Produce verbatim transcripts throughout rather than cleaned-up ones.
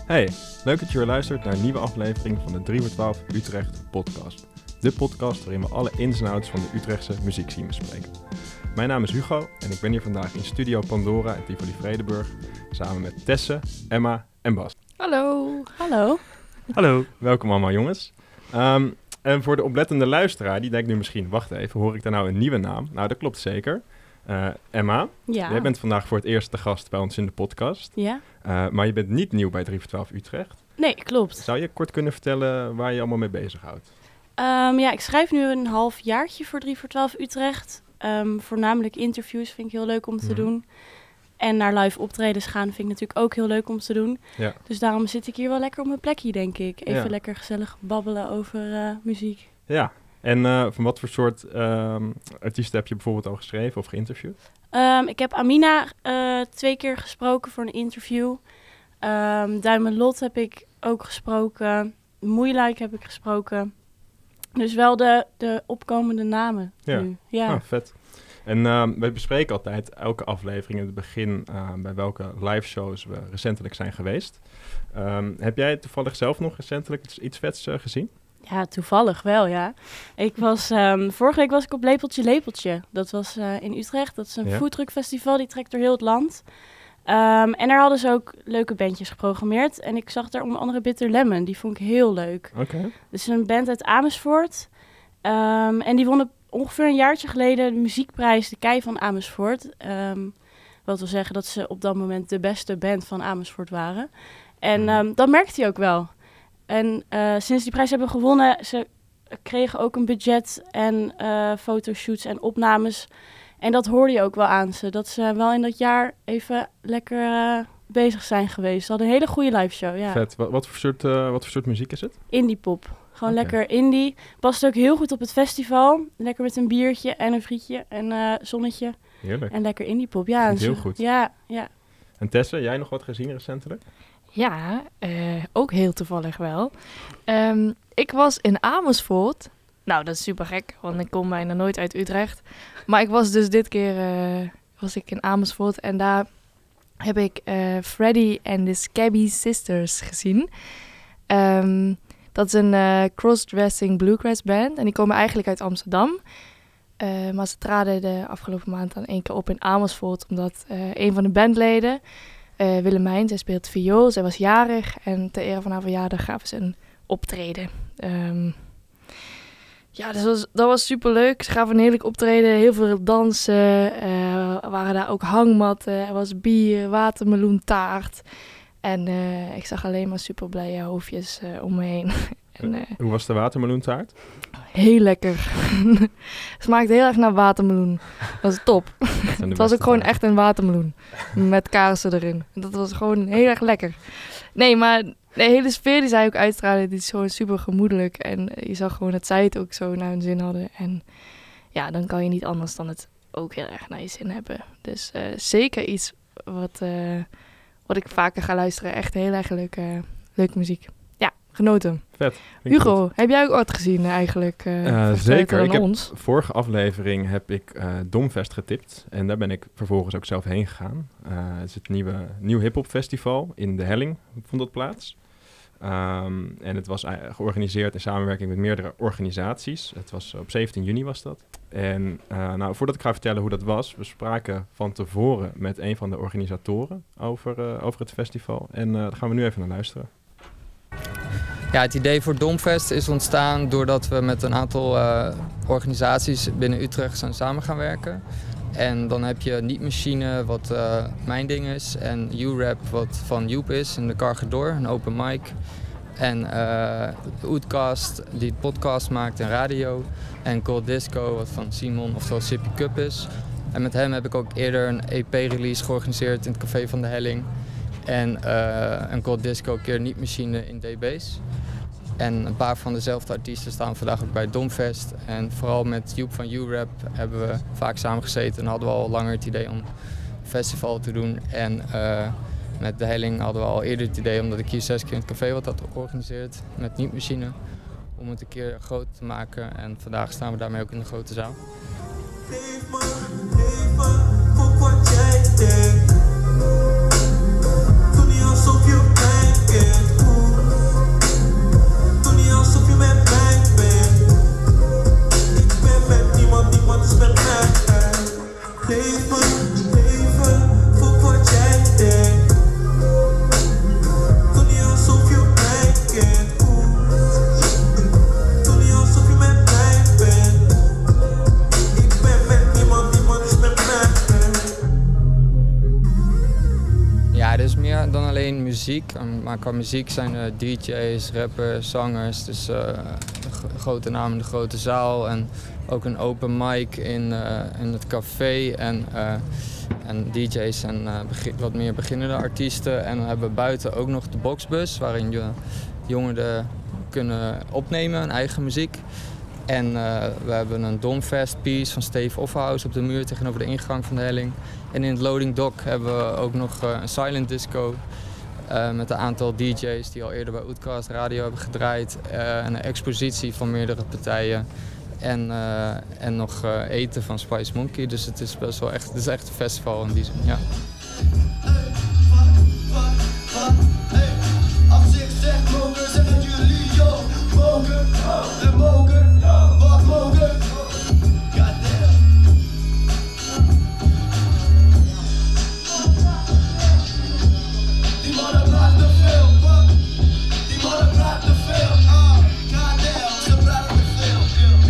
Hey, leuk dat je weer luistert naar een nieuwe aflevering van de drie voor twaalf Utrecht podcast. De podcast waarin we alle ins en outs van de Utrechtse muziekscene bespreken. Mijn naam is Hugo en ik ben hier vandaag in Studio Pandora in Tivoli Vredenburg samen met Tesse, Emma en Bas. Hallo. Hallo. Hallo. Welkom allemaal jongens. Um, en voor de oplettende luisteraar, die denkt nu misschien, wacht even, hoor ik daar nou een nieuwe naam? Nou, dat klopt zeker. Uh, Emma, Ja. jij bent vandaag voor het eerst de gast bij ons in de podcast. Ja. Uh, maar je bent niet nieuw bij drie voor twaalf Utrecht. Nee, klopt. Zou je kort kunnen vertellen waar je je allemaal mee bezighoudt? Um, ja, ik schrijf nu een half jaartje voor drie voor twaalf Utrecht. Um, voornamelijk interviews vind ik heel leuk om te mm. doen. En naar live optredens gaan vind ik natuurlijk ook heel leuk om te doen. Ja. Dus daarom zit ik hier wel lekker op mijn plekje, denk ik. Even ja. lekker gezellig babbelen over uh, muziek. Ja, en uh, van wat voor soort um, artiesten heb je bijvoorbeeld al geschreven of geïnterviewd? Um, ik heb Amina uh, twee keer gesproken voor een interview. Um, Duimelot heb ik ook gesproken. Moeilijk heb ik gesproken. Dus wel de, de opkomende namen ja. nu. Ja, ah, vet. En uh, wij bespreken altijd elke aflevering in het begin uh, bij welke live shows we recentelijk zijn geweest. Um, heb jij toevallig zelf nog recentelijk iets, iets vets uh, gezien? Ja, toevallig wel, ja. Ik was, um, vorige week was ik op Lepeltje Lepeltje. Dat was uh, in Utrecht. Dat is een ja. foodtruckfestival, die trekt door heel het land. Um, en daar hadden ze ook leuke bandjes geprogrammeerd. En ik zag daar onder andere Bitter Lemon. Die vond ik heel leuk. Oké. Okay. Dus een band uit Amersfoort. Um, en die wonnen ongeveer een jaartje geleden de muziekprijs De Kei van Amersfoort. Um, wat wil zeggen dat ze op dat moment de beste band van Amersfoort waren. En um, dat merkte hij ook wel. En uh, sinds die prijs hebben gewonnen, ze kregen ook een budget en uh, fotoshoots en opnames. En dat hoorde je ook wel aan ze. Dat ze wel in dat jaar even lekker uh, bezig zijn geweest. Ze hadden een hele goede live show, ja. Vet. Wat, wat, voor soort, uh, wat voor soort muziek is het? Indie pop. Gewoon okay. lekker indie. Past ook heel goed op het festival. Lekker met een biertje en een frietje en uh, zonnetje. Heerlijk. En lekker indie pop. Ja, heel zo, goed. Ja, ja. En Tesse, jij nog wat gezien recentelijk? Ja, uh, ook heel toevallig wel. Um, ik was in Amersfoort. Nou, dat is super gek, want ik kom bijna nooit uit Utrecht. Maar ik was dus dit keer uh, was ik in Amersfoort en daar heb ik uh, Freddy and the Scabby Sisters gezien. Um, dat is een uh, crossdressing bluegrass band en die komen eigenlijk uit Amsterdam. Uh, maar ze traden de afgelopen maand dan één keer op in Amersfoort, omdat uh, een van de bandleden, uh, Willemijn, zij speelt viool, zij was jarig en ter ere van haar verjaardag gaven ze een optreden. Um, Ja, dat was, dat was superleuk. Ze gaven een heerlijk optreden, heel veel dansen. Uh, er waren daar ook hangmatten, er was bier, watermeloentaart. En uh, ik zag alleen maar super blije hoofdjes uh, om me heen. en, uh, Hoe was de watermeloentaart? Heel lekker. Smaakte heel erg naar watermeloen. Dat was top. Dat Het was ook gewoon taart. Echt een watermeloen. Met kaarsen erin. Dat was gewoon heel erg lekker. Nee, maar de hele sfeer die zij ook uitstralen, die is gewoon super gemoedelijk. En je zag gewoon dat zij het ook zo naar hun zin hadden. En ja, dan kan je niet anders dan het ook heel erg naar je zin hebben. Dus uh, zeker iets wat, uh, wat ik vaker ga luisteren. Echt heel erg leuke, leuke muziek. Ja, genoten. Vet. Hugo, goed. Heb jij ook wat gezien eigenlijk? Uh, uh, zeker. Ik heb, ons? Vorige aflevering heb ik uh, Domfest getipt. En daar ben ik vervolgens ook zelf heen gegaan. Uh, het is het nieuwe nieuw hiphop festival in de Helling, vond dat plaats. Um, en het was uh, georganiseerd in samenwerking met meerdere organisaties. Het was op zeventien juni was dat. En uh, nou, voordat ik ga vertellen hoe dat was, we spraken van tevoren met een van de organisatoren over, uh, over het festival. En uh, daar gaan we nu even naar luisteren. Ja, het idee voor Domfest is ontstaan doordat we met een aantal uh, organisaties binnen Utrecht zijn samen gaan werken. En dan heb je Niet Machine, wat uh, mijn ding is, en U-Rap, wat van Joep is, in de Cargador, een open mic. En uh, Oetcast, die podcast maakt en radio. En Cold Disco, wat van Simon, oftewel Sippy Cup is. En met hem heb ik ook eerder een E P-release georganiseerd in het Café van de Helling. En uh, een Cold Disco een keer Niet Machine in D B's. En een paar van dezelfde artiesten staan vandaag ook bij Domfest. En vooral met Joep van U-Rap hebben we vaak samengezeten. En hadden we al langer het idee om een festival te doen. En uh, met de Helling hadden we al eerder het idee, omdat ik hier zes keer in het café wat had georganiseerd met Niet Machine, om het een keer groot te maken. En vandaag staan we daarmee ook in de grote zaal. Leef maar, leven, voor wat jij denkt. Doe niet alsof je pijn kent. Geef me, even voor wat jij denkt. Doe niet alsof je mij kent. Doe niet alsof je met mij bent. Ik ben met niemand, niemand is met mij. Ja, er is meer dan alleen muziek. Maar qua muziek zijn er D J's, rappers, zangers. Dus uh, grote namen in de grote zaal. En ook een open mic in, uh, in het café. En, uh, en D J's en uh, begin, wat meer beginnende artiesten. En we hebben buiten ook nog de boxbus, waarin je jongeren kunnen opnemen, hun eigen muziek. En uh, we hebben een Domfest piece van Steve Offhouse op de muur tegenover de ingang van de helling. En in het loading dock hebben we ook nog uh, een silent disco uh, met een aantal D J's die al eerder bij Oudcast Radio hebben gedraaid. Uh, en een expositie van meerdere partijen. En, uh, en nog uh, eten van Spice Monkey. Dus het is best wel echt, het is echt een festival in die zin, ja. Als ik zeg mogen, zeggen jullie yo, mogen, en mogen, wat mogen. Goddamn. Die mannen praten veel, die mannen praten veel, ah, goddamn, ze praten veel,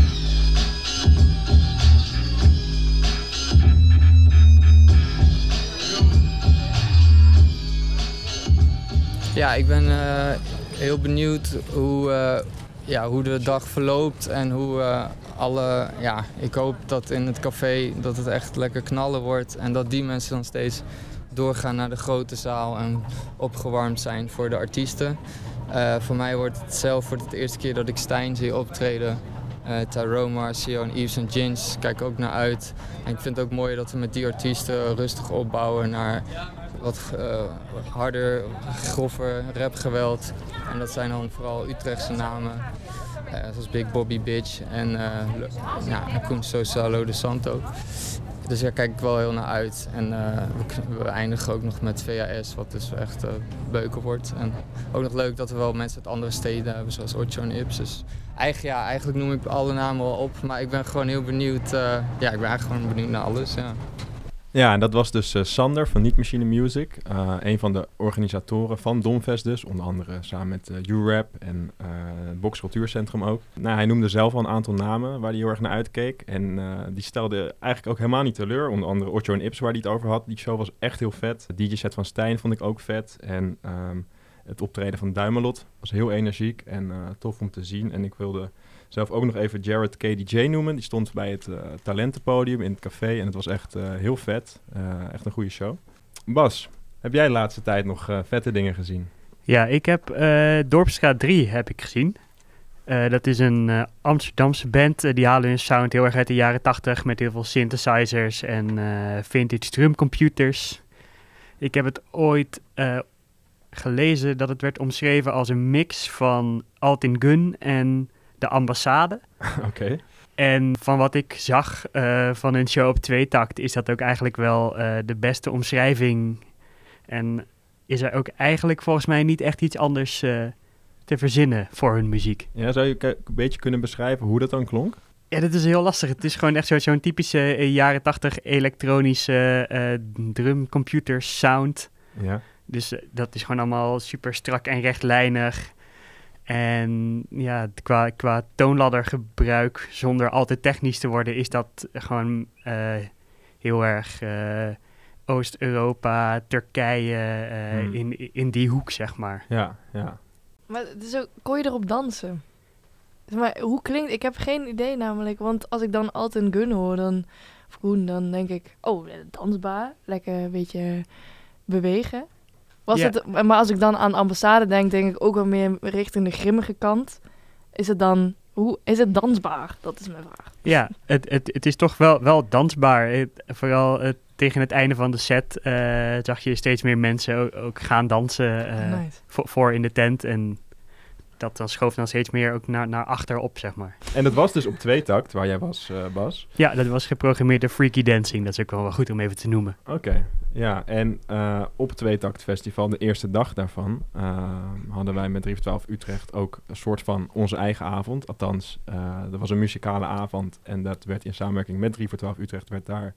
Ja, ik ben uh, heel benieuwd hoe, uh, ja, hoe de dag verloopt en hoe uh, alle... Ja, ik hoop dat in het café dat het echt lekker knallen wordt en dat die mensen dan steeds doorgaan naar de grote zaal en opgewarmd zijn voor de artiesten. Uh, voor mij wordt het zelf wordt het de eerste keer dat ik Stijn zie optreden. Uh, Tyrone Marcio en Yves en Ginge, kijk ook naar uit. En ik vind het ook mooi dat we met die artiesten rustig opbouwen naar wat uh, harder, grover rapgeweld. En dat zijn dan vooral Utrechtse namen, uh, zoals Big Bobby Bitch en uh, ja, Koen Sosalo de Santo. Dus daar kijk ik wel heel naar uit. En uh, we, we eindigen ook nog met V A S, wat dus echt uh, beuken wordt. En ook nog leuk dat we wel mensen uit andere steden hebben, zoals Ocho en Ips. Dus eigenlijk, ja, eigenlijk noem ik alle namen wel op, maar ik ben gewoon heel benieuwd. Uh, ja, ik ben eigenlijk gewoon benieuwd naar alles, ja. Ja, en dat was dus uh, Sander van Niet Machine Music. Uh, een van de organisatoren van Domfest dus. Onder andere samen met uh, U-Rap en uh, het Box Cultuurcentrum ook. Nou, hij noemde zelf al een aantal namen waar hij heel erg naar uitkeek. En uh, die stelde eigenlijk ook helemaal niet teleur. Onder andere Ocho en Ips waar hij het over had. Die show was echt heel vet. De D J-set van Stijn vond ik ook vet. En um, het optreden van Duimelot was heel energiek en uh, tof om te zien. En ik wilde zelf ook nog even Jared K D J noemen. Die stond bij het uh, talentenpodium in het café en het was echt uh, heel vet. Uh, echt een goede show. Bas, heb jij de laatste tijd nog uh, vette dingen gezien? Ja, ik heb uh, Dorpsstraat drie heb ik gezien. Uh, dat is een uh, Amsterdamse band. Uh, die halen hun sound heel erg uit de jaren tachtig met heel veel synthesizers en uh, vintage drumcomputers. Ik heb het ooit uh, gelezen dat het werd omschreven als een mix van Altin Gun en De Ambassade. Oké. Okay. En van wat ik zag uh, van hun show op Tweetakt is dat ook eigenlijk wel uh, de beste omschrijving. En is er ook eigenlijk volgens mij niet echt iets anders uh, te verzinnen voor hun muziek. Ja, zou je k- een beetje kunnen beschrijven hoe dat dan klonk? Ja, dat is heel lastig. Het is gewoon echt zo, zo'n typische uh, jaren tachtig elektronische uh, drumcomputer sound. Ja. Dus uh, dat is gewoon allemaal super strak en rechtlijnig. En ja, qua, qua toonladdergebruik, zonder al te technisch te worden, is dat gewoon uh, heel erg uh, Oost-Europa, Turkije, uh, hmm. in, in die hoek, zeg maar. Ja, ja. Maar het is ook, kon je erop dansen? Maar hoe klinkt, ik heb geen idee namelijk, want als ik dan Altin Gun hoor, dan, of Koen, dan denk ik, oh, dansbaar, lekker een beetje bewegen. Was ja. het, maar als ik dan aan Ambassade denk, denk ik ook wel meer richting de grimmige kant. Is het dan, hoe, is het dansbaar? Dat is mijn vraag. Ja, het, het, het is toch wel, wel dansbaar. Het, vooral het, tegen het einde van de set uh, zag je steeds meer mensen ook, ook gaan dansen uh, nice. voor, voor in de tent. En dat dan schoof dan steeds meer ook naar, naar achterop, zeg maar. En dat was dus op Tweetakt, waar jij was, uh, Bas? Ja, dat was geprogrammeerd door Freaky Dancing. Dat is ook wel, wel goed om even te noemen. Oké, okay. Ja. En uh, op het Tweetakt Festival, de eerste dag daarvan, uh, hadden wij met drie voor twaalf Utrecht ook een soort van onze eigen avond. Althans, uh, er was een muzikale avond en dat werd in samenwerking met drie voor twaalf Utrecht, werd daar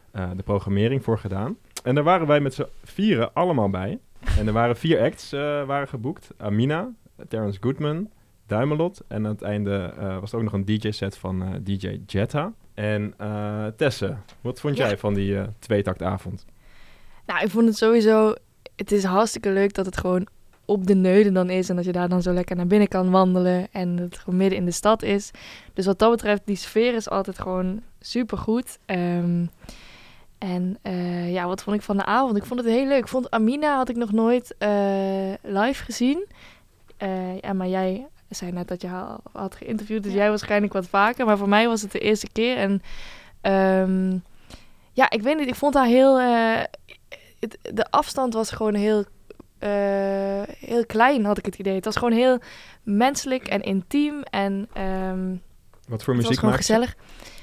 uh, de programmering voor gedaan. En daar waren wij met z'n vieren allemaal bij. En er waren vier acts uh, waren geboekt. Amina, Terrence Goodman, Duimelot. En aan het einde uh, was er ook nog een D J-set van uh, D J Jetta. En uh, Tesse, wat vond Ja. jij van die uh, tweetaktavond? Nou, ik vond het sowieso... Het is hartstikke leuk dat het gewoon op de Neuden dan is. En dat je daar dan zo lekker naar binnen kan wandelen. En dat het gewoon midden in de stad is. Dus wat dat betreft, die sfeer is altijd gewoon supergoed. Um, en uh, ja, wat vond ik van de avond? Ik vond het heel leuk. Ik vond Amina had ik nog nooit uh, live gezien. Uh, ja, maar jij zei net dat je haar had geïnterviewd. Dus Ja. jij waarschijnlijk wat vaker. Maar voor mij was het de eerste keer. En um, ja, ik weet niet. Ik vond haar heel... Uh, het, de afstand was gewoon heel... Uh, heel klein, had ik het idee. Het was gewoon heel menselijk en intiem. En um, Wat voor het was muziek gewoon maakt ze? gezellig.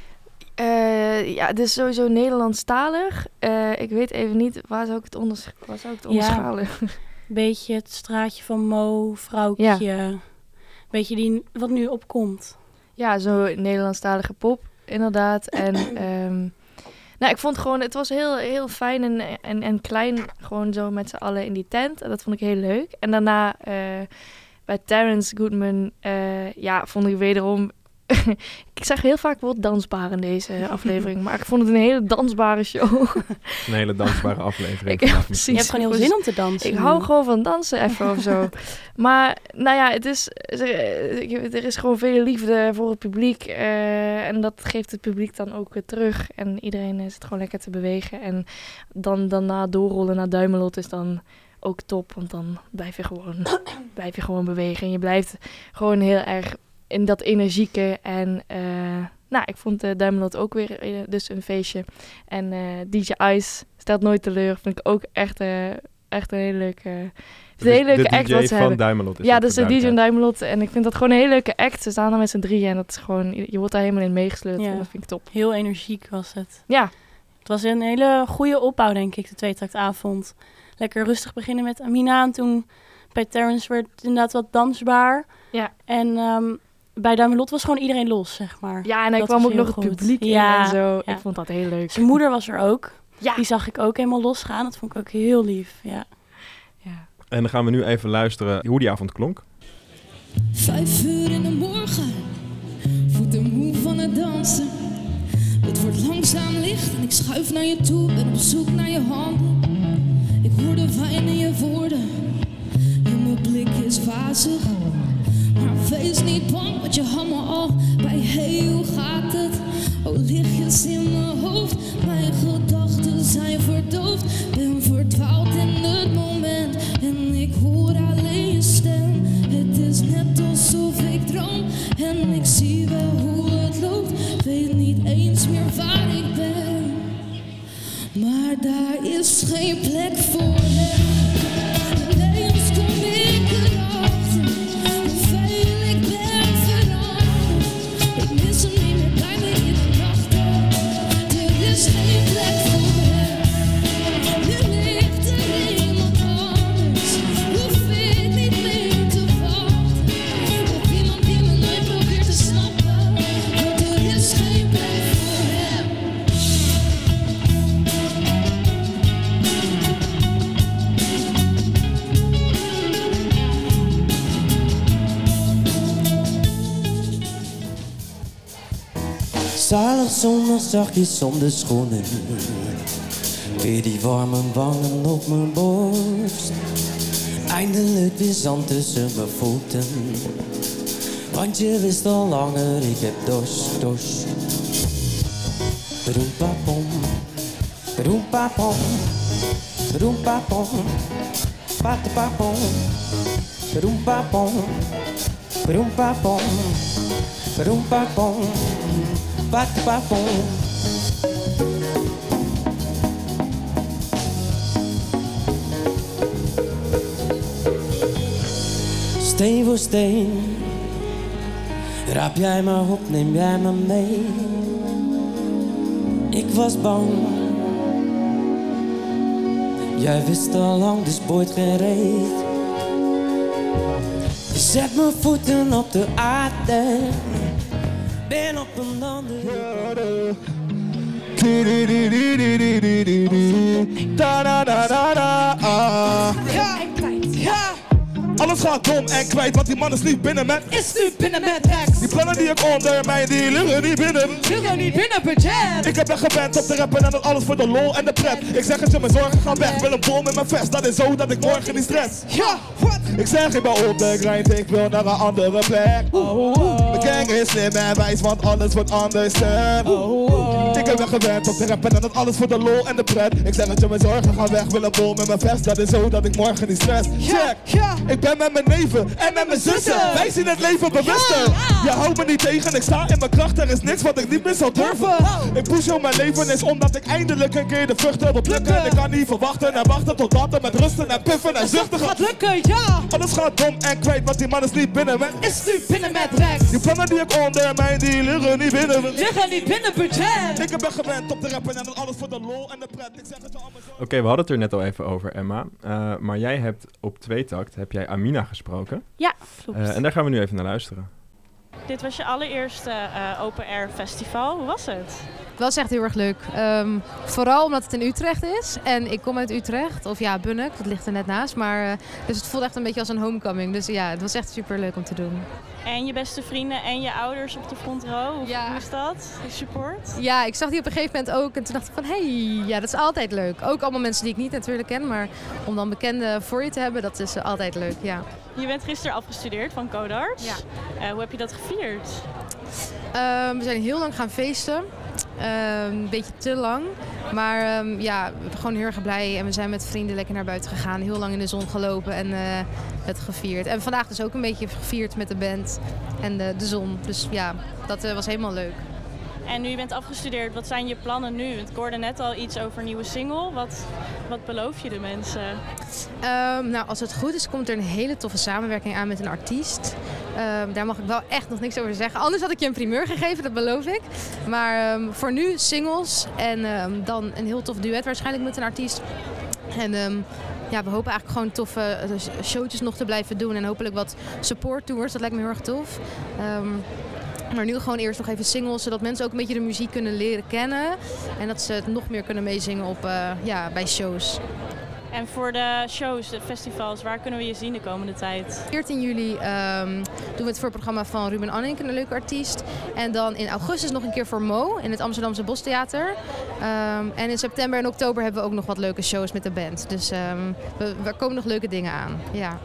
Uh, ja, het is sowieso Nederlandstalig. Uh, ik weet even niet, waar zou ik het, onders- waar zou ik het Ja. onderschalen? Beetje het straatje van Mo, vrouwtje. Beetje die wat nu opkomt. Ja, zo Nederlandstalige pop, inderdaad. En um, nou, ik vond gewoon, het was heel, heel fijn en, en, en klein, gewoon zo met z'n allen in die tent. En dat vond ik heel leuk. En daarna uh, bij Terrence Goodman, uh, ja, vond ik wederom... ik zeg heel vaak woord dansbaar in deze aflevering, maar ik vond het een hele dansbare show. Een hele dansbare aflevering. Ik- ja, vandaag precies. Je hebt gewoon heel zin om te dansen. Ik hou gewoon van dansen even of zo. Maar nou ja, het is, er is gewoon veel liefde voor het publiek. Uh, en dat geeft het publiek dan ook weer terug. En iedereen zit gewoon lekker te bewegen. En dan daarna doorrollen naar Duimelot is dan ook top. Want dan blijf je gewoon, blijf je gewoon bewegen. En je blijft gewoon heel erg in dat energieke. En uh, nou, ik vond uh, Duimelot ook weer uh, dus een feestje. En uh, D J Ice stelt nooit teleur. Vind ik ook echt, uh, echt een hele leuke, uh, een hele leuke de act D J wat ze van hebben. Duimelot is Ja, dat dat is voor de D J duidelijkheid. Duimelot. En ik vind dat gewoon een hele leuke act. Ze staan dan met z'n drieën en dat is gewoon, je, je wordt daar helemaal in meegesleurd. Ja. En dat vind ik top. Heel energiek was het. Ja, Het was een hele goede opbouw, denk ik, de tweetaktavond. Lekker rustig beginnen met Amina. En toen bij Terrence werd het inderdaad wat dansbaar. ja. En um, bij Duimelot was gewoon iedereen los, zeg maar. ja en er Dat kwam was ook nog heel het goed. publiek Ja, in en zo. ja. Ik vond dat heel leuk. Zijn moeder was er ook. Ja. Die zag ik ook helemaal losgaan. Dat vond ik ook heel lief, ja. ja. En dan gaan we nu even luisteren hoe die avond klonk. Vijf uur in de morgen, voeten moe van het dansen. Het wordt langzaam licht en ik schuif naar je toe, ben op zoek naar je handen. Ik hoor de wijn in je woorden, en mijn blik is wazig. Maar wees niet bang, want je had me al bij hey, hoe gaat het? Oh, lichtjes in mijn hoofd, mijn gedachten zijn verdoofd. Ben verdwaald in het moment en ik hoor alleen je stem. Het is net alsof ik droom en ik zie wel hoe het loopt. Weet niet eens meer waar ik ben, maar daar is geen plek voor hem. Ineens kom ik erachter hoeveel ik ben veranderd. Ik mis hem niet meer bij me in de nachten. Er is geen plek voor hem. Nu ligt er iemand anders. Hoef ik niet meer te wachten op iemand die me nooit probeert te snappen. Want er is geen plek voor hem. Zalig zondag zachtjes om de schoenen. Weer die warme wangen op mijn borst. Eindelijk weer zand tussen mijn voeten. Want je wist al langer, ik heb dorst, dorst. Roempapom, roempapom, roempapom, patapapom, roempapom, roempapom, roempapom, patapapom. Steen voor steen, raap jij me op, neem jij me mee. Ik was bang, jij wist al lang, dus boeit geen reet. Zet mijn voeten op de aarde, ben op een andere. di di di di di di di di di. Da da da da da. ah. Ja, ja. Alles gaat dom en kwijt, want die man is niet binnen met. Is nu binnen met Rex. Die plannen die ik onder mij, die liggen niet binnen. Liggen niet binnen budget. Ik heb echt gewend op te rappen en dat alles voor de lol en de pret. Ik zeg het je, mijn zorgen gaan weg, wil een bom in mijn vest. Dat is zo dat ik morgen niet stress. Ja, wat? Ik zeg ik ben op de grind, ik wil naar een andere plek. Oh, oh. Mijn gang is slim en wijs, want alles wordt anders stem. Oh, oh. Ik heb echt gewend op te rappen en dat alles voor de lol en de pret. Ik zeg het je, mijn zorgen gaan weg, wil een bom in mijn vest. Dat is zo dat ik morgen niet stress. Check, Ja. ik ben met mijn neven en met mijn zussen. Wij zien het leven bewuster. Je houdt me niet tegen, ik sta in mijn kracht. Er is niks wat ik niet meer zou durven. Ik push op mijn leven is omdat ik eindelijk een keer de vruchten wil plukken. Ik kan niet verwachten en wachten totdat het met rusten en puffen en zuchten gaat lukken, ja. Alles gaat dom en kwijt, want die man is niet binnen. Man. Is nu binnen met Rex. Die plannen die ik onder mij, die liggen niet binnen. Liggen niet binnen budget. Ik heb echt gewend op te rappen en dat alles voor de lol en de pret. Ik zeg het je allemaal zo. Oké, okay, we hadden het er net al even over, Emma. Uh, maar jij hebt op Tweetakt, heb jij Amina gesproken. Ja, klopt. Uh, en daar gaan we nu even naar luisteren. Dit was je allereerste uh, open air festival. Hoe was het? Het was echt heel erg leuk. Um, vooral omdat het in Utrecht is. En ik kom uit Utrecht. Of ja, Bunnik. Dat ligt er net naast. Maar, uh, dus het voelt echt een beetje als een homecoming. Dus ja, het was echt super leuk om te doen. En je beste vrienden en je ouders op de front row. Hoe Ja. is dat? De support? Ja, ik zag die op een gegeven moment ook. En toen dacht ik van, hé, hey, ja, dat is altijd leuk. Ook allemaal mensen die ik niet natuurlijk ken. Maar om dan bekenden voor je te hebben, dat is uh, altijd leuk, ja. Je bent gisteren afgestudeerd van Codarts. Ja. Uh, hoe heb je dat gevierd? Um, we zijn heel lang gaan feesten. Um, een beetje te lang. Maar um, ja, we zijn gewoon heel erg blij. En we zijn met vrienden lekker naar buiten gegaan. Heel lang in de zon gelopen en uh, het gevierd. En vandaag dus ook een beetje gevierd met de band en de, de zon. Dus ja, dat uh, was helemaal leuk. En nu je bent afgestudeerd, wat zijn je plannen nu? Ik hoorde net al iets over een nieuwe single. Wat, wat beloof je de mensen? Um, nou, als het goed is, komt er een hele toffe samenwerking aan met een artiest. Um, daar mag ik wel echt nog niks over zeggen. Anders had ik je een primeur gegeven, dat beloof ik. Maar um, voor nu singles en um, dan een heel tof duet waarschijnlijk met een artiest. En um, ja, we hopen eigenlijk gewoon toffe uh, showtjes nog te blijven doen. En hopelijk wat support tours, dat lijkt me heel erg tof. Um, Maar nu gewoon eerst nog even singles, zodat mensen ook een beetje de muziek kunnen leren kennen. En dat ze het nog meer kunnen meezingen op, uh, ja, bij shows. En voor de shows, de festivals, waar kunnen we je zien de komende tijd? veertien juli um, doen we het voorprogramma van Ruben Anning, een leuke artiest. En dan in augustus nog een keer voor Mo in het Amsterdamse Bostheater. Um, en in september en oktober hebben we ook nog wat leuke shows met de band. Dus um, we, er komen nog leuke dingen aan. Ja.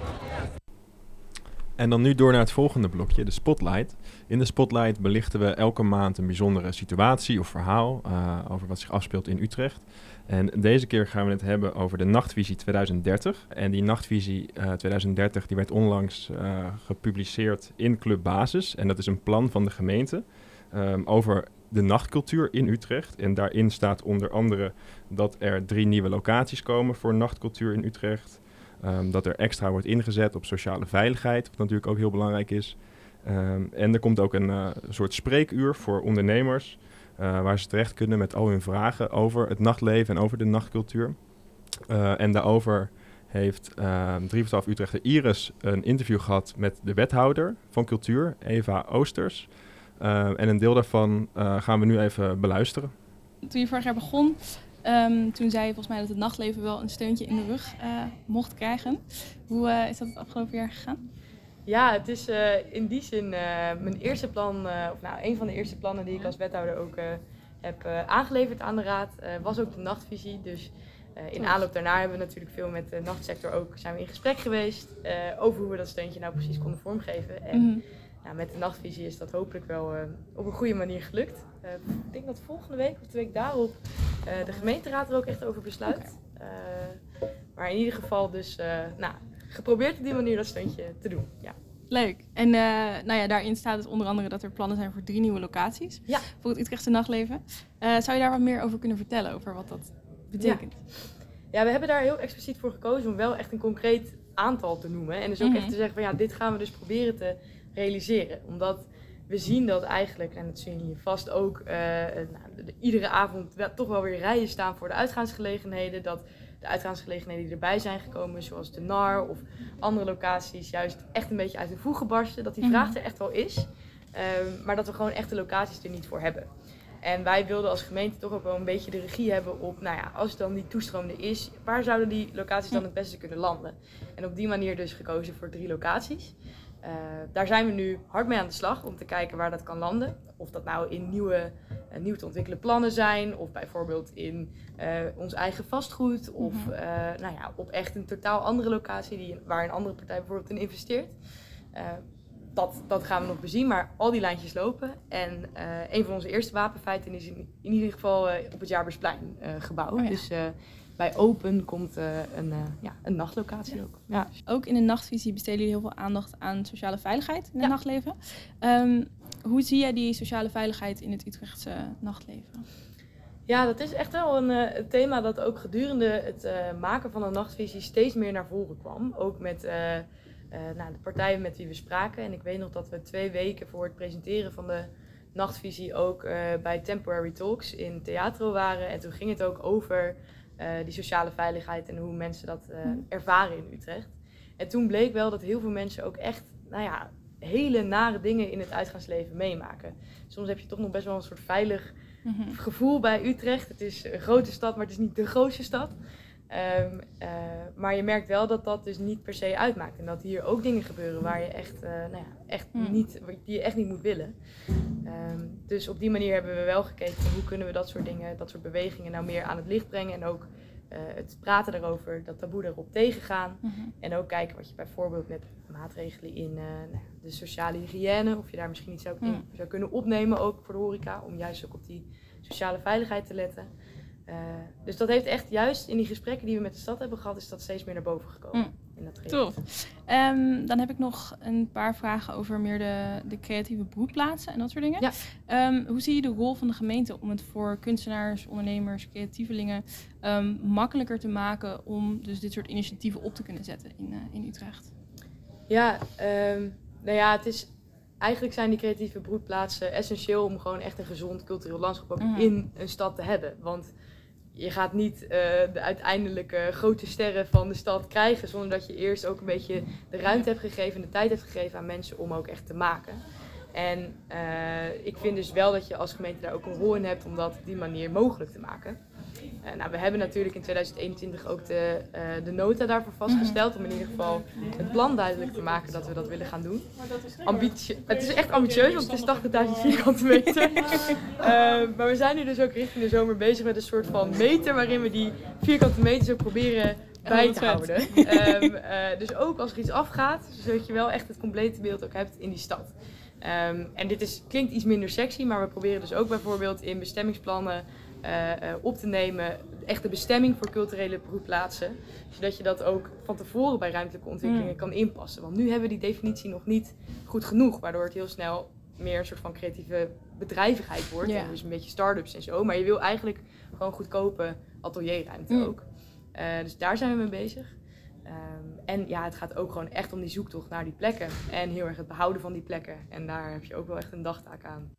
En dan nu door naar het volgende blokje, de Spotlight. In de Spotlight belichten we elke maand een bijzondere situatie of verhaal uh, over wat zich afspeelt in Utrecht. En deze keer gaan we het hebben over de Nachtvisie tweeduizend dertig. En die Nachtvisie uh, tweeduizend dertig die werd onlangs uh, gepubliceerd in Club Basis. En dat is een plan van de gemeente um, over de nachtcultuur in Utrecht. En daarin staat onder andere dat er drie nieuwe locaties komen voor nachtcultuur in Utrecht. Um, dat er extra wordt ingezet op sociale veiligheid, wat natuurlijk ook heel belangrijk is. Um, en er komt ook een uh, soort spreekuur voor ondernemers, uh, waar ze terecht kunnen met al hun vragen over het nachtleven en over de nachtcultuur. Uh, en daarover heeft uh, drie voor twaalf Utrechter Iris een interview gehad met de wethouder van cultuur, Eva Oosters. Uh, en een deel daarvan uh, gaan we nu even beluisteren. Toen je vorig jaar begon, Um, toen zei je volgens mij dat het nachtleven wel een steuntje in de rug uh, mocht krijgen. Hoe uh, is dat het afgelopen jaar gegaan? Ja, het is uh, in die zin uh, mijn eerste plan, uh, of nou een van de eerste plannen die ik als wethouder ook uh, heb uh, aangeleverd aan de raad, uh, was ook de nachtvisie. Dus uh, in aanloop daarna hebben we natuurlijk veel met de nachtsector ook zijn we in gesprek geweest uh, over hoe we dat steuntje nou precies konden vormgeven. En mm-hmm. nou, met de nachtvisie is dat hopelijk wel uh, op een goede manier gelukt. Uh, ik denk dat volgende week of de week daarop uh, de gemeenteraad er ook echt over besluit. Okay. Uh, maar in ieder geval dus uh, nou, geprobeerd op die manier dat steuntje te doen. Ja. Leuk. En uh, nou ja, daarin staat dus onder andere dat er plannen zijn voor drie nieuwe locaties ja. voor het Utrechtse nachtleven. Uh, zou je daar wat meer over kunnen vertellen, over wat dat betekent? Ja. ja, we hebben daar heel expliciet voor gekozen om wel echt een concreet aantal te noemen. En dus ook mm-hmm. echt te zeggen van ja, dit gaan we dus proberen te realiseren. Omdat we zien dat eigenlijk, en dat zien jullie vast ook, uh, nou, de, de, iedere avond wel, toch wel weer rijen staan voor de uitgaansgelegenheden. Dat de uitgaansgelegenheden die erbij zijn gekomen, zoals de N A R of andere locaties, juist echt een beetje uit de voegen barsten. Dat die vraag er echt wel is, uh, maar dat we gewoon echte locaties er niet voor hebben. En wij wilden als gemeente toch ook wel een beetje de regie hebben op, nou ja, als dan die toestroom er is, waar zouden die locaties dan het beste kunnen landen? En op die manier dus gekozen voor drie locaties. Uh, daar zijn we nu hard mee aan de slag om te kijken waar dat kan landen. Of dat nou in nieuwe, uh, nieuw te ontwikkelen plannen zijn, of bijvoorbeeld in uh, ons eigen vastgoed, of uh, nou ja, op echt een totaal andere locatie die, waar een andere partij bijvoorbeeld in investeert. Uh, dat, dat gaan we nog bezien, maar al die lijntjes lopen. En uh, een van onze eerste wapenfeiten is in, in ieder geval uh, op het Jaarbeursplein uh, gebouw. Oh ja. Dus uh, bij Open komt uh, een, uh, ja, een nachtlocatie ja. ook. Ja. Ook in de nachtvisie besteden jullie heel veel aandacht aan sociale veiligheid in het ja. nachtleven. Um, hoe zie jij die sociale veiligheid in het Utrechtse nachtleven? Ja, dat is echt wel een uh, thema dat ook gedurende het uh, maken van een nachtvisie steeds meer naar voren kwam. Ook met uh, uh, nou, de partijen met wie we spraken. En ik weet nog dat we twee weken voor het presenteren van de nachtvisie ook uh, bij Temporary Talks in Theatro waren. En toen ging het ook over uh, die sociale veiligheid en hoe mensen dat uh, ervaren in Utrecht. En toen bleek wel dat heel veel mensen ook echt, nou ja, hele nare dingen in het uitgaansleven meemaken. Soms heb je toch nog best wel een soort veilig mm-hmm. gevoel bij Utrecht. Het is een grote stad, maar het is niet de grootste stad. Um, uh, maar je merkt wel dat dat dus niet per se uitmaakt. En dat hier ook dingen gebeuren waar je echt, uh, nou ja, echt mm. niet, die je echt niet moet willen. Um, dus op die manier hebben we wel gekeken van hoe kunnen we dat soort dingen, dat soort bewegingen nou meer aan het licht brengen. En ook uh, het praten daarover, dat taboe erop tegengaan. Mm-hmm. En ook kijken wat je bijvoorbeeld met maatregelen in uh, nou, de sociale hygiëne, of je daar misschien iets zou, in, mm. zou kunnen opnemen ook voor de horeca. Om juist ook op die sociale veiligheid te letten. Uh, dus dat heeft echt juist in die gesprekken die we met de stad hebben gehad, is dat steeds meer naar boven gekomen. Mm. In dat Tof. Um, dan heb ik nog een paar vragen over meer de, de creatieve broedplaatsen en dat soort dingen. Ja. Um, hoe zie je de rol van de gemeente om het voor kunstenaars, ondernemers, creatievelingen um, makkelijker te maken om dus dit soort initiatieven op te kunnen zetten in, uh, in Utrecht? Ja, um, nou ja, het is... Eigenlijk zijn die creatieve broedplaatsen essentieel om gewoon echt een gezond cultureel landschap ook mm. in een stad te hebben. Want je gaat niet uh, de uiteindelijke grote sterren van de stad krijgen zonder dat je eerst ook een beetje de ruimte hebt gegeven en de tijd hebt gegeven aan mensen om ook echt te maken. En uh, ik vind dus wel dat je als gemeente daar ook een rol in hebt om dat op die manier mogelijk te maken. Uh, nou, we hebben natuurlijk in tweeduizend eenentwintig ook de, uh, de nota daarvoor vastgesteld om in ieder geval het plan duidelijk te maken dat we dat willen gaan doen. Ambitie- het is echt ambitieus, want het is tachtigduizend vierkante meter. Uh, maar we zijn nu dus ook richting de zomer bezig met een soort van meter waarin we die vierkante meters ook proberen bij oh, te houden. Um, uh, dus ook als er iets afgaat, zodat je wel echt het complete beeld ook hebt in die stad. Um, en dit is, klinkt iets minder sexy, maar we proberen dus ook bijvoorbeeld in bestemmingsplannen uh, uh, op te nemen echt de bestemming voor culturele broedplaatsen. Zodat je dat ook van tevoren bij ruimtelijke ontwikkelingen mm. kan inpassen. Want nu hebben we die definitie nog niet goed genoeg, waardoor het heel snel meer een soort van creatieve bedrijvigheid wordt. Yeah. En dus een beetje start-ups en zo. Maar je wil eigenlijk gewoon goedkope atelierruimte mm. ook. Uh, dus daar zijn we mee bezig. Um, en ja, het gaat ook gewoon echt om die zoektocht naar die plekken. En heel erg het behouden van die plekken. En daar heb je ook wel echt een dagtaak aan.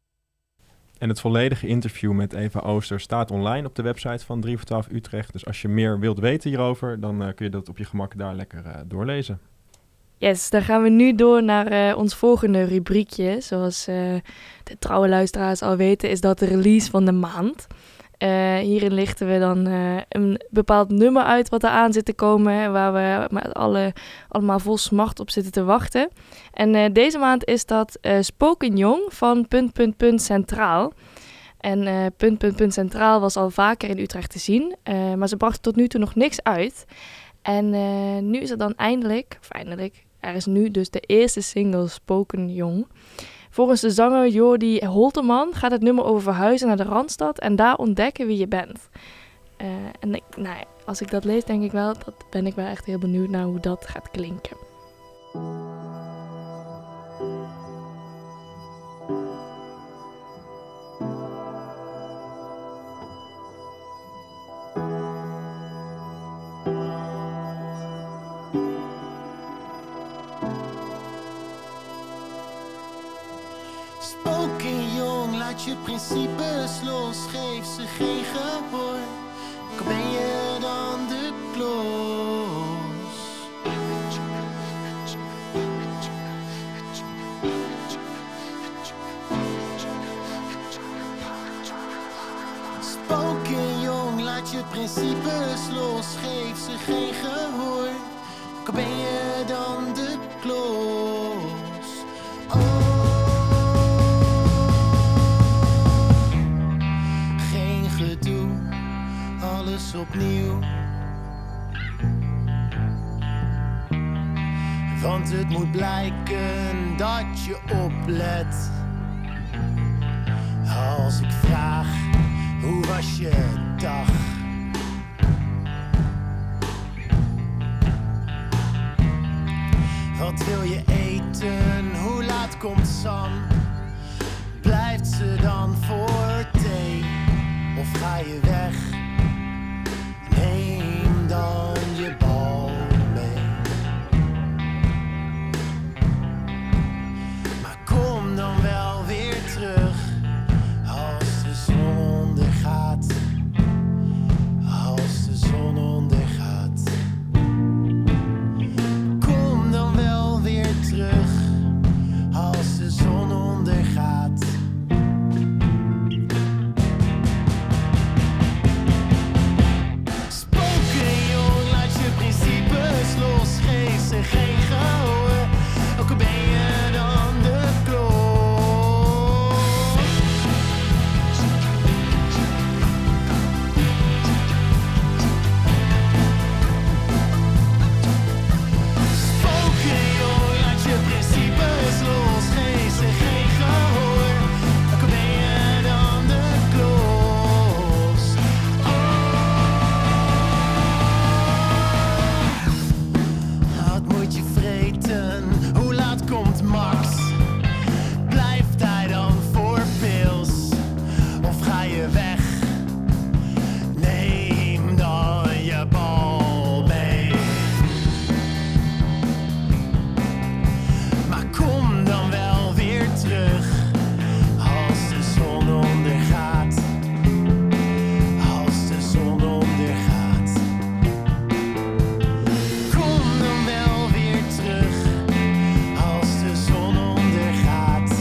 En het volledige interview met Eva Ooster staat online op de website van drie voor twaalf Utrecht. Dus als je meer wilt weten hierover, dan uh, kun je dat op je gemak daar lekker uh, doorlezen. Yes, dan gaan we nu door naar uh, ons volgende rubriekje. Zoals uh, de trouwe luisteraars al weten, is dat de release van de maand. Uh, hierin lichten we dan uh, een bepaald nummer uit wat er aan zit te komen, waar we met alle, allemaal vol smart op zitten te wachten. En uh, deze maand is dat uh, Spoken Jong van Punt Punt Punt Centraal. En uh, Punt Punt Punt Centraal was al vaker in Utrecht te zien, uh, maar ze brachten tot nu toe nog niks uit. En uh, nu is er dan eindelijk, of eindelijk, er is nu dus de eerste single Spoken Jong. Volgens de zanger Jordi Holteman gaat het nummer over verhuizen naar de Randstad en daar ontdekken wie je bent. Uh, en ik, nou ja, als ik dat lees, denk ik wel, dat ben ik wel echt heel benieuwd naar hoe dat gaat klinken. Laat je principes los, geef ze geen gehoor. Kom ben je dan de klos? principes los, geef ze geen gehoor. Ook ben je dan de klos. Oh, geen gedoe, alles opnieuw. Want het moet blijken dat je oplet. Als ik vraag, hoe was je dag? Wat wil je eten? Hoe laat komt Sam? Blijft ze dan voor thee? Of ga je weg? Neem dan je bal mee. Maar kom dan wel weer terug als de zon ondergaat. Als de zon ondergaat. Kom dan wel weer terug als de zon ondergaat. Spoken jong, laat je principes los, geef ze geen gehoor. Ook al ben je dan de klos. Spoken jong, laat je principes los, geef ze geen gehoor. Ook al ben je dan de klos. Oh, wat moet je vreten? Hoe laat komt Max? Blijft hij dan voor pils? Of ga je weg? Neem dan je bal mee. Maar kom dan wel weer terug als de zon ondergaat. Als de zon ondergaat. Kom dan wel weer terug als de zon ondergaat.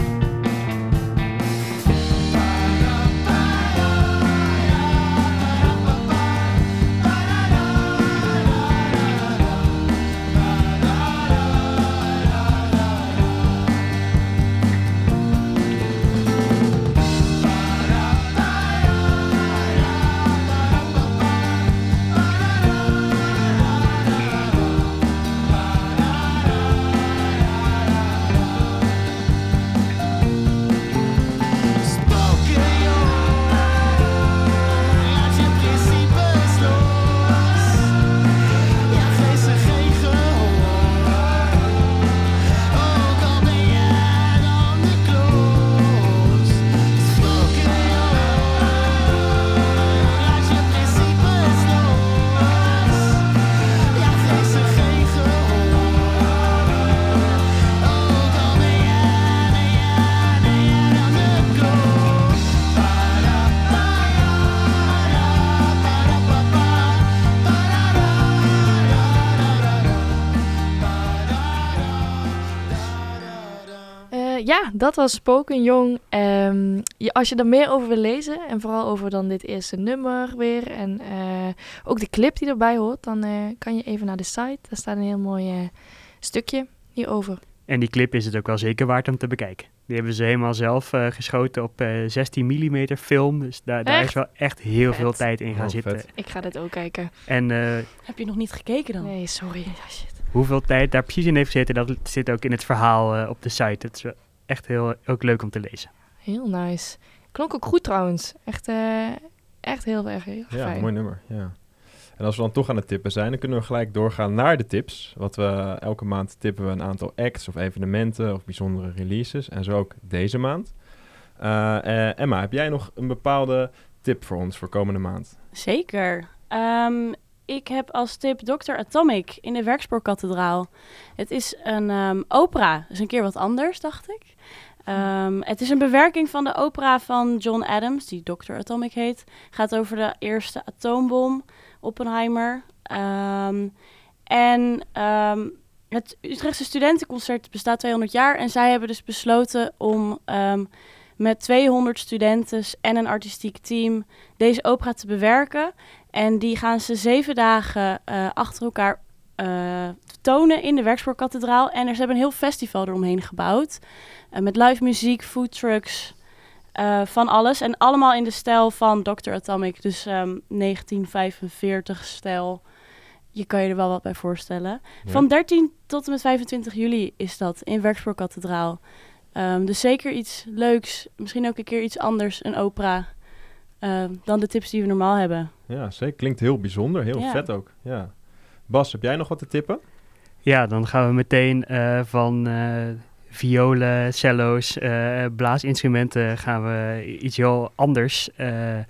Spoken jong, laat je principes los. Ja, geef ze geen gehoor. Ook al ben je dan de klos. Spoken jong, laat je principes los. Ja, geef ze geen gehoor. Ook al ben je, ben je, ben je dan de klos. Eh, ja, dat was Spoken Jong. Ehm, je, als je er meer over wil lezen, en vooral over dan dit eerste nummer weer, en eh, ook de clip die erbij hoort, dan eh, kan je even naar de site. Daar staat een heel mooi eh, stukje hierover. En die clip is het ook wel zeker waard om te bekijken. Die hebben ze helemaal zelf uh, geschoten op uh, zestien millimeter film. Dus daar, daar is wel echt heel Vet. veel tijd in gaan Oh, zitten. vet. Ik ga dit ook kijken. En uh, Heb je nog niet gekeken dan? Nee, sorry. Ja, shit. hoeveel tijd daar precies in heeft gezeten, dat zit ook in het verhaal uh, op de site. Het is wel echt heel ook leuk om te lezen. Heel nice. Klonk ook goed trouwens. Echt, uh, echt heel erg, heel erg Ja, fijn. mooi nummer. Ja. En als we dan toch aan het tippen zijn, dan kunnen we gelijk doorgaan naar de tips. Wat we elke maand tippen we een aantal acts of evenementen of bijzondere releases. En zo ook deze maand. Uh, uh, Emma, heb jij nog een bepaalde tip voor ons voor komende maand? Zeker. Um, ik heb als tip dokter Atomic in de Werkspoorkathedraal. Het is een um, opera. Dat is een keer wat anders, dacht ik. Um, het is een bewerking van de opera van John Adams, die dokter Atomic heet. Gaat over de eerste atoombom, Oppenheimer. Um, en um, het Utrechtse studentenconcert bestaat tweehonderd jaar. En zij hebben dus besloten om um, met tweehonderd studenten en een artistiek team deze opera te bewerken. En die gaan ze zeven dagen uh, achter elkaar uh, tonen in de Werkspoorkathedraal. En er, ze hebben een heel festival eromheen gebouwd. Uh, met live muziek, foodtrucks, uh, van alles. En allemaal in de stijl van doctor Atomic. Dus um, negentien vijfenveertig stijl. Je kan je er wel wat bij voorstellen. Ja. Van dertien tot en met vijfentwintig juli is dat in Werkspoorkathedraal. Um, dus zeker iets leuks. Misschien ook een keer iets anders, een opera. Uh, dan de tips die we normaal hebben. Ja, zeker. Klinkt heel bijzonder. Heel ja. vet ook. Ja. Bas, heb jij nog wat te tippen? Ja, dan gaan we meteen uh, van uh, violen, cello's, uh, blaasinstrumenten gaan we iets heel anders uh,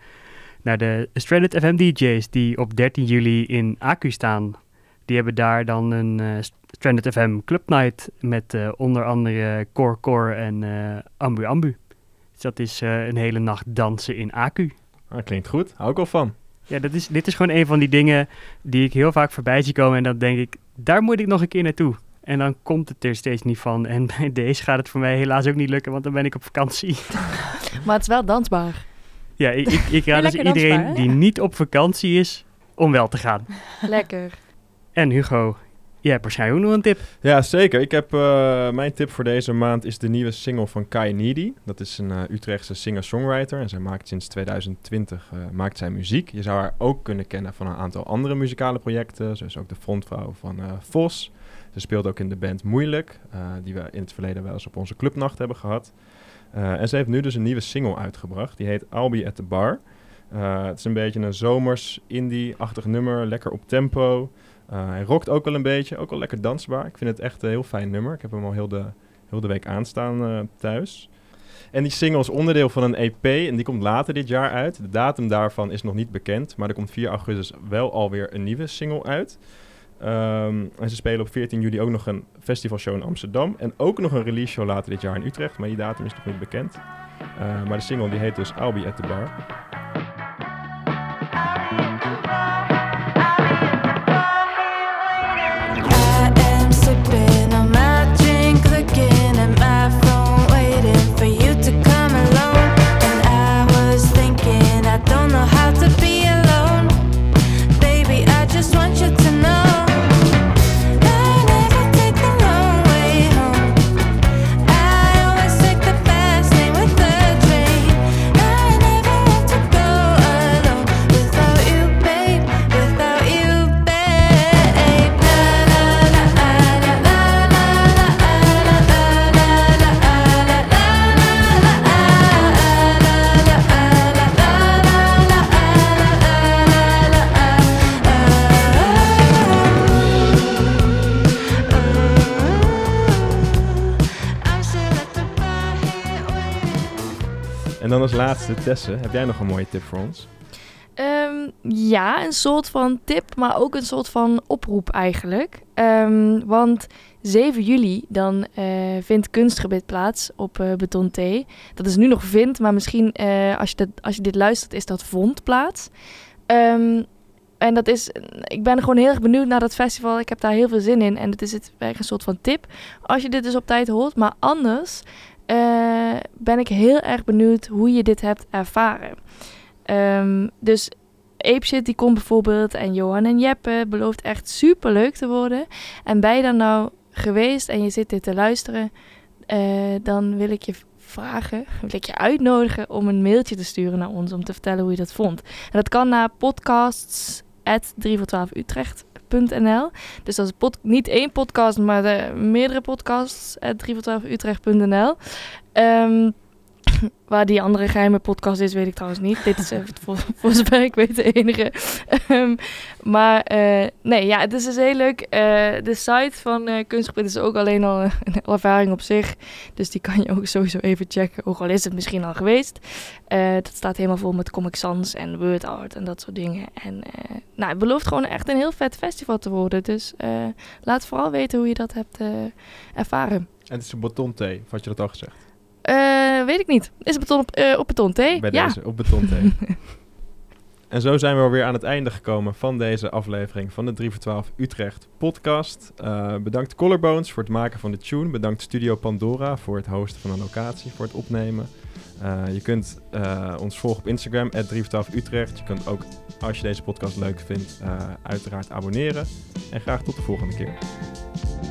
naar de Stranded F M D J's die op dertien juli in Acu staan. Die hebben daar dan een uh, Stranded F M Club Night met uh, onder andere Core Core en uh, Ambu Ambu. Dus dat is uh, een hele nacht dansen in Acu. Ah, klinkt goed. Hou ik al van. Ja, dat is, dit is gewoon een van die dingen die ik heel vaak voorbij zie komen. En dan denk ik, daar moet ik nog een keer naartoe. En dan komt het er steeds niet van. En bij deze gaat het voor mij helaas ook niet lukken, want dan ben ik op vakantie. Maar het is wel dansbaar. Ja, ik, ik, ik raad dus iedereen dansbaar, die niet op vakantie is, om wel te gaan. Lekker. En Hugo, jij hebt waarschijnlijk ook nog een tip. Ja, zeker. Ik heb, uh, mijn tip voor deze maand is de nieuwe single van Kai Needy. Dat is een uh, Utrechtse singer-songwriter en zij maakt sinds tweeduizend twintig uh, maakt zij muziek. Je zou haar ook kunnen kennen van een aantal andere muzikale projecten, zoals ook de frontvrouw van uh, Vos. Ze speelt ook in de band Moeilijk, uh, die we in het verleden wel eens op onze clubnacht hebben gehad. Uh, en ze heeft nu dus een nieuwe single uitgebracht, die heet I'll Be At The Bar. Uh, het is een beetje een zomers indie-achtig nummer, lekker op tempo. Uh, hij rockt ook wel een beetje, ook wel lekker dansbaar. Ik vind het echt een heel fijn nummer. Ik heb hem al heel de, heel de week aanstaan uh, thuis. En die single is onderdeel van een E P en die komt later dit jaar uit. De datum daarvan is nog niet bekend, maar er komt vier augustus wel alweer een nieuwe single uit. Um, en ze spelen op veertien juli ook nog een festivalshow in Amsterdam. En ook nog een release show later dit jaar in Utrecht, maar die datum is nog niet bekend. Uh, maar de single die heet dus I'll Be At The Bar. En dan als laatste, Tesse, heb jij nog een mooie tip voor ons? Um, ja, een soort van tip, maar ook een soort van oproep eigenlijk. Um, want zeven juli, dan uh, vindt Kunstgebied plaats op uh, Beton T. Dat is nu nog vindt, maar misschien uh, als, je dat, als je dit luistert, is dat vond plaats. Um, en dat is, ik ben gewoon heel erg benieuwd naar dat festival. Ik heb daar heel veel zin in en het is het eigenlijk een soort van tip. Als je dit dus op tijd hoort, maar anders... Uh, ben ik heel erg benieuwd hoe je dit hebt ervaren. Um, dus Apeshit die komt bijvoorbeeld en Johan en Jeppe belooft echt super leuk te worden. En ben je dan nou geweest en je zit dit te luisteren, uh, dan wil ik je vragen, wil ik je uitnodigen om een mailtje te sturen naar ons om te vertellen hoe je dat vond. En dat kan naar podcasts at drie voor twaalf utrecht punt n l. Dus dat is pod- niet één podcast, maar de meerdere podcasts at drie voor twaalf utrecht punt n l. Um, waar die andere geheime podcast is, weet ik trouwens niet. Dit is even voor, voor zover ik weet de enige. Um, maar uh, nee, ja, het is dus heel leuk. Uh, de site van uh, Kunstgebied is ook alleen al een, een ervaring op zich. Dus die kan je ook sowieso even checken. Ook al is het misschien al geweest. Uh, dat staat helemaal vol met Comic Sans en word art en dat soort dingen. En uh, nou, het belooft gewoon echt een heel vet festival te worden. Dus uh, laat vooral weten hoe je dat hebt uh, ervaren. En het is een Beton T, of had je dat al gezegd? Uh, weet ik niet. Is het beton op, uh, op Beton T? Bij ja. deze, op Beton T. En zo zijn we alweer aan het einde gekomen van deze aflevering van de drie voor twaalf Utrecht podcast. Uh, bedankt Collarbones voor het maken van de tune. Bedankt Studio Pandora voor het hosten van een locatie, voor het opnemen. Uh, je kunt uh, ons volgen op Instagram, at drie voor twaalf Utrecht. Je kunt ook, als je deze podcast leuk vindt, uh, uiteraard abonneren. En graag tot de volgende keer.